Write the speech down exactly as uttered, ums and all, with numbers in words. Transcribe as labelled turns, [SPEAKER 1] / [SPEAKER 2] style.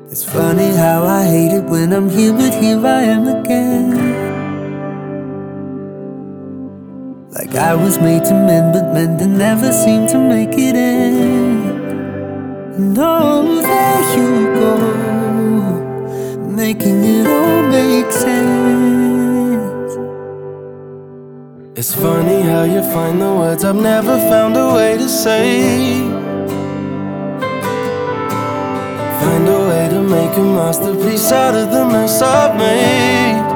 [SPEAKER 1] It's funny how I hate it when I'm here, but here I am again. Like I was made to mend, but mending never seemed to make it end. And oh, there you go, making it all make sense.
[SPEAKER 2] It's funny how you find the words I've never found a way to say. Find a way to make a masterpiece out of the mess I've made.